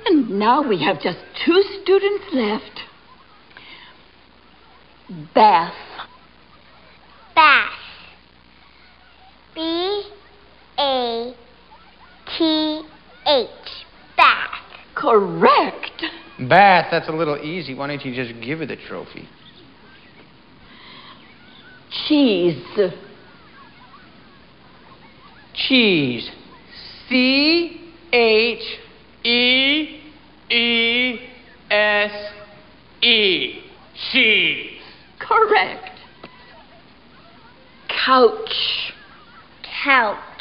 And now we have just 2 students left. Bath. Bath. B-A-T-H. Bath. Correct. Bath, that's a little easy. Why don't you just give her the trophy? Cheese. Cheese. C-H-E-E-S-E. Cheese. Correct. Couch. Couch.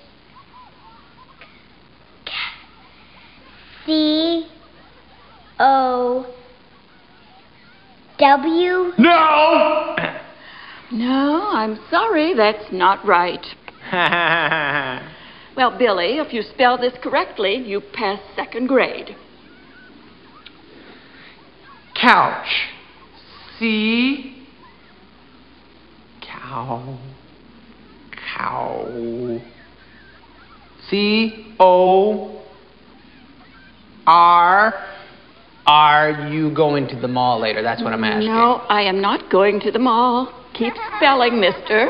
C-O-W. No! No, I'm sorry, that's not right. Well, Billy, if you spell this correctly, you pass 2nd grade. Couch. C. Cow. Cow. C-O-R. Are you going to the mall later? That's what I'm asking. No, I am not going to the mall. Keep spelling, mister.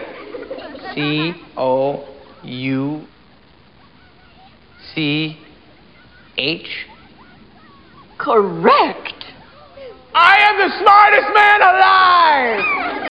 C-O-U-C-H. Correct. I am the smartest man alive!